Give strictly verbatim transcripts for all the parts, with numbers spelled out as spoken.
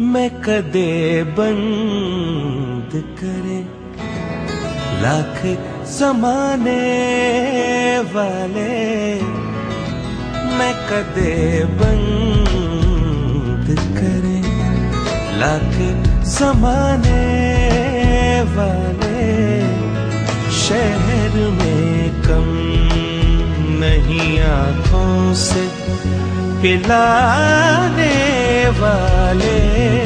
मैं कदे बंद करे लाख ज़माने वाले, मैं कदे बंद करे लाख ज़माने वाले। शहर में कम नहीं आँखों से पिलाने वाले,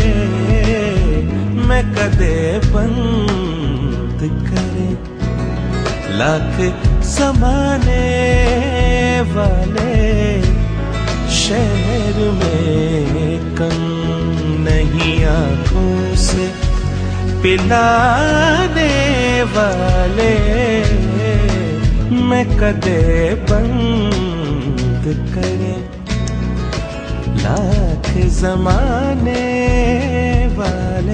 मैं कदे बंद करे लाख ज़माने वाले। शहर में कम नहीं आँखों से पिलाने वाले, मैं कदे बंद करे लाख ज़माने वाले।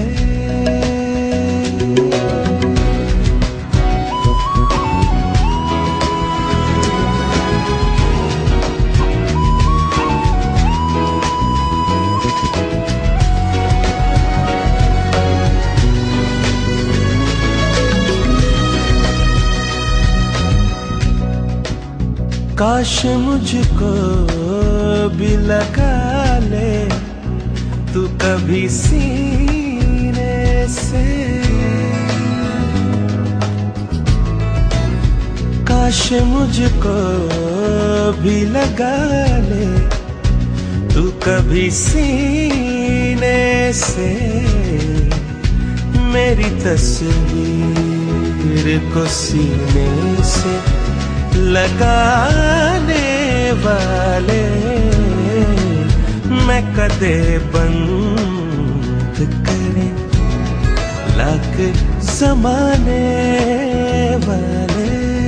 काश मुझको भी लगा ले तू कभी सीने से, काश मुझको भी लगा ले तू कभी सीने से। मेरी तस्वीर को सीने से लगाने वाले, मैं कदे बंद करे लाख ज़माने वाले।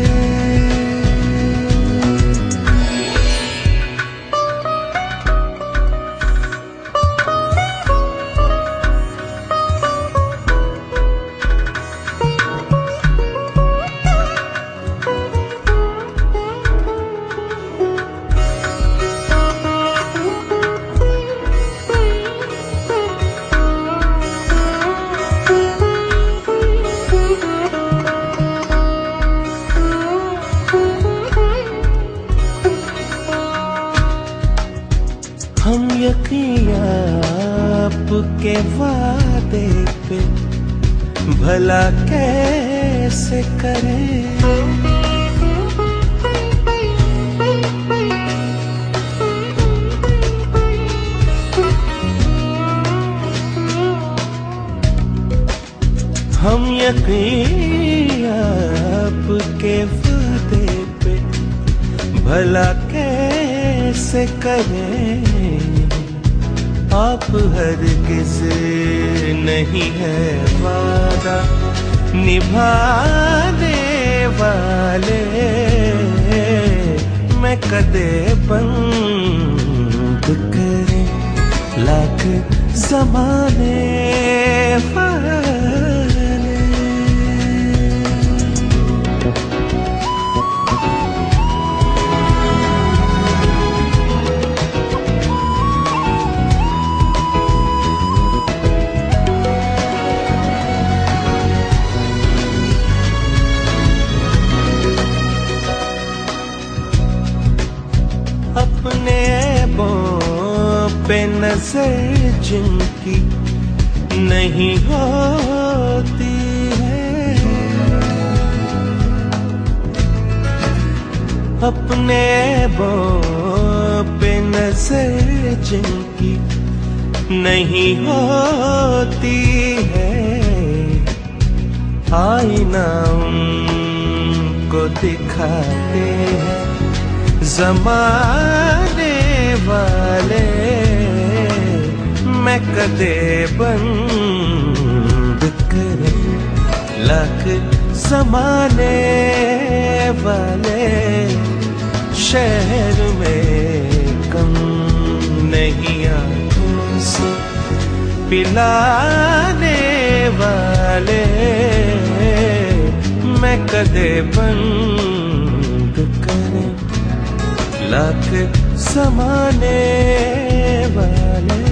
हम यकीन आपके वादे पे भला कैसे करें, हम यकीन आपके वादे पे भला कैसे करें। आप हरगिज़ नहीं है वादा निभाने वाले, मैं कदे बंद करे लाख ज़माने वाले। अपने ऐबों पे नजर जिनकी नहीं होती है, अपने ऐबों पे नजर जिनकी नहीं होती है। आईना उनको दिखाते हैं ज़माने वाले, मैं कदे बंद करे लाख ज़माने वाले। शहर में कम नहीं आँखों से पिलाने वाले, मैं कदे बंद करे लाख ज़माने वाले।